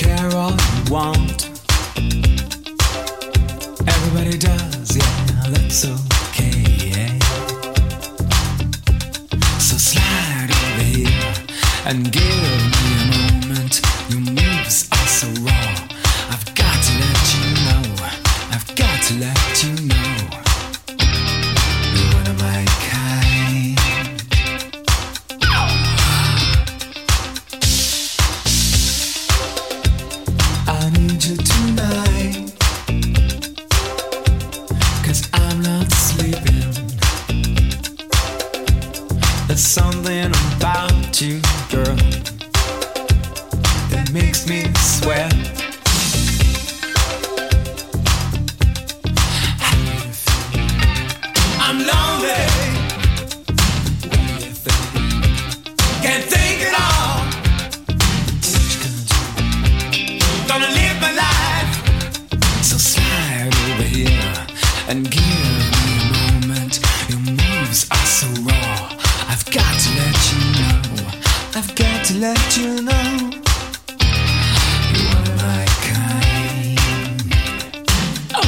care all you want. Everybody does, yeah, that's okay, yeah. So slide over here and give me a moment. Your moves are so raw. I've got to let you know. I've got to let you know. You're one of my kind. I need you tonight, 'cause I'm not sleeping. There's something about you, girl, that makes me sweat. I'm lonely. What do you think? Can't think at all. What you gonna do? Gonna live my life. So slide over here and give me a moment. Your moves are so raw. I've got to let you know. I've got to let you know. You're one of my kind. Oh.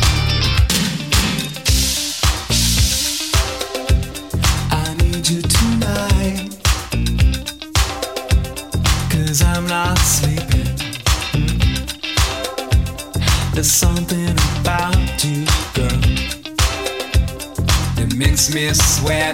I need you tonight, 'cause I'm not sleeping. There's something about you, girl, that makes me sweat.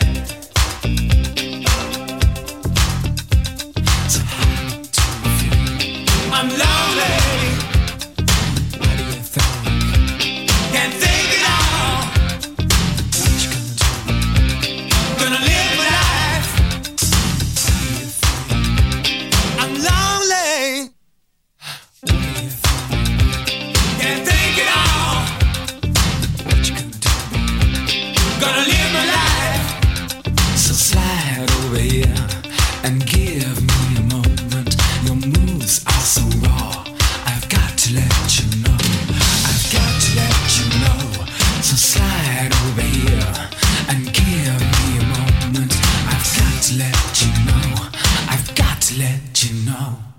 So how do you feel? I'm lonely. What do you think? Can't think at all. What you gonna do? Gonna live my life. How do you feel? I'm lonely. What do you think? Can't think at all. What you gonna do? Gonna live my life. So slide over here and give me a moment. Your moves are so raw. I've got to let you know. I've got to let you know. So slide over here and give me a moment. I've got to let you know. I've got to let you know.